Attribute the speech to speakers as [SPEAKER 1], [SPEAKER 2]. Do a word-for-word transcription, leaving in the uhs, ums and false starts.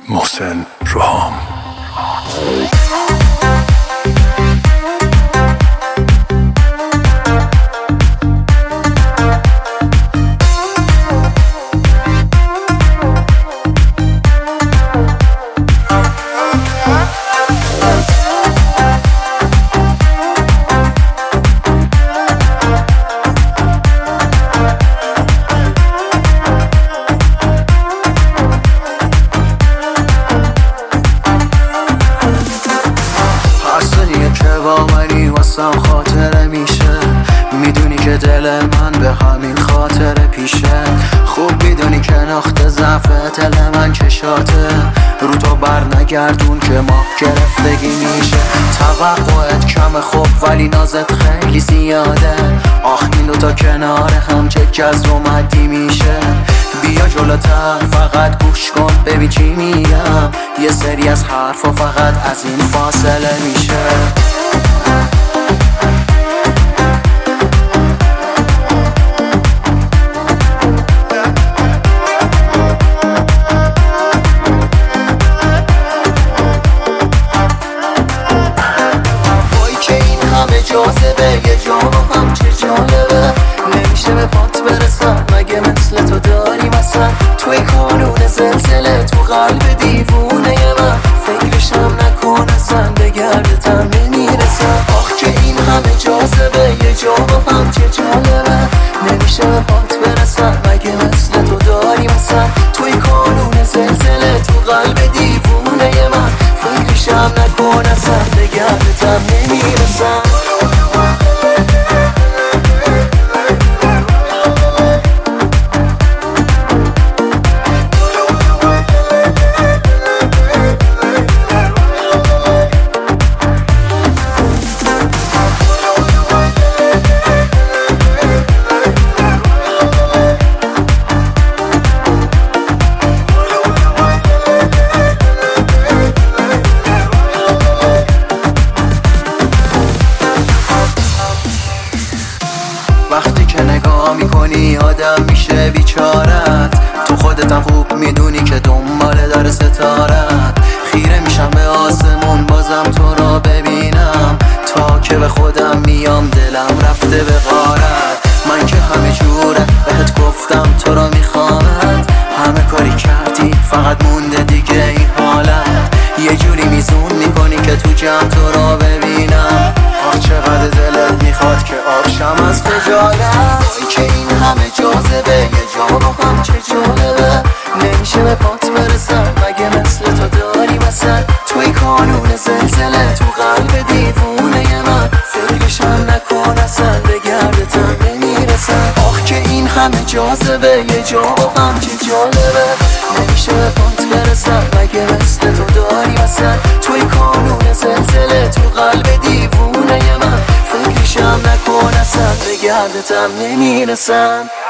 [SPEAKER 1] محسن روحام.
[SPEAKER 2] واسم خاطره میشه، میدونی که دل من به همین خاطره پیشه. خوب میدونی که نقطه ضعف دل من چشاته، رو تو بر نگردون که ما گرفتگی میشه. توقعت کم خوب ولی نازت خیلی زیاده، آخ این دوتا کنار هم چه جذب و مدی میشه. بیا جلوتر فقط گوش کن ببین چی میگم، یه سری از حرفا فقط از این فاصله میشه. جاذبه یه جام هم چه جالبه، نمیشه به پات برسم مگه مثل تو داری مثلا. توی کانون زلزله تو قلب دیوونه من، فکرشم نکن اصلا به گردتم نمیرسم. آخ که این همه جاذبه یه جام هم چه جالبه، نمیشه به پات برسم مگه مثل تو داری مثلا. توی کانون زلزله تو قلب دیوونه من، فکرشم نکن اصلا به گردتم نمیرسم. وقتی که نگاه میکنی آدم میشه بیچارت، تو خودتم خوب میدونی که دنباله داره ستارت. خیره میشم به آسمون بازم تو را ببینم، تا که به خودم میام دلم رفته به غارت. من که همه جوره بهت گفتم تو را میخوامت، همه کاری کردی فقط مونده دیگه این حالت. یه جوری میزون میکنی که تو جمع تو را ببینم، آخ چقدر دلت میخواد که آبشم از خجالت. وای که این همه جاذبه یه جا با هم چه جالبه، نمیشه به پات برسم مگه مثل تو داری مثلا. توی کانون زلزله تو قلب دیوونه من، فکرشم نکن اصلا به گردتم نمیرسم. آخ که این همه جاذبه یه جا با هم چه جالبه، نمیشه به پات برسم مگه مثل تو داری مثلا. توی کانون زلزله تو قلب دیوونه من، فکرشم نکن اصلا به گردتم نمیرسم.